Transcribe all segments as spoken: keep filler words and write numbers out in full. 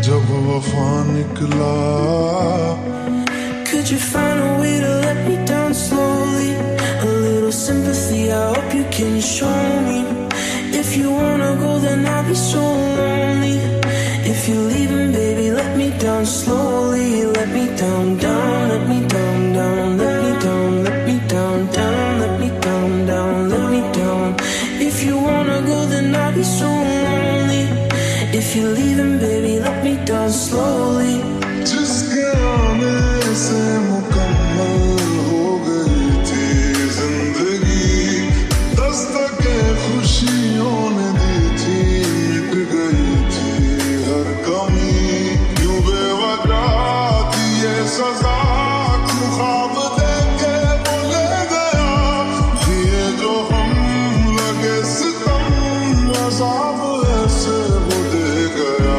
जब वफा निकला. Could you find a way to let me down slowly? A little sympathy, I hope you can show me. If you wanna go, then I'll be so lonely. If you're leaving, baby, let me down slowly. Let me down, down, let me down, down, let me down, let me down, down, let me down, down, let me down. If you wanna go, then I'll be so lonely. If you're leaving, baby, let me down slowly. जिसके आने से मुकम्मल हो गई थी जिंदगी, दस्तके खुशियों ने दी थी, मिट गई थी हर कमी. यूं बेवजह थी ये सजा, क्यों ख्वाब देखे वो ले गया. ये जो हम लगे सितम, अज़ाब ऐसे वो दे गया.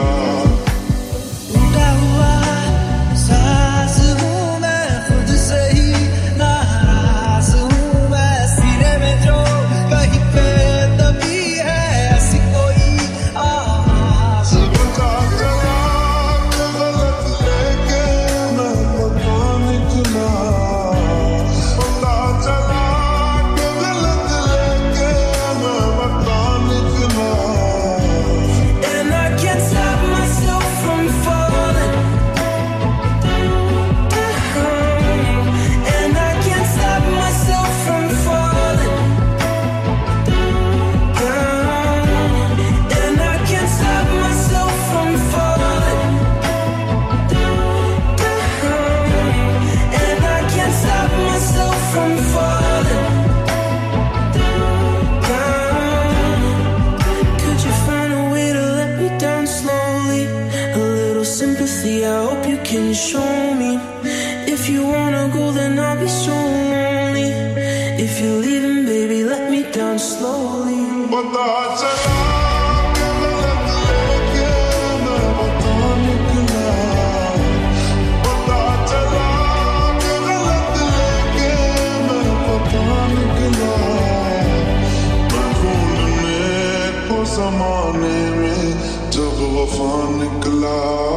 Sympathy, I hope you can show me. If you wanna go, then I'll be so lonely. If you're leaving, baby, let me down slowly. पता चला कि गलत लेके मैं वफा निकला. पता चला कि गलत लेके मैं वफा निकला. ढूंढने को ज़माने में जब वफा निकला.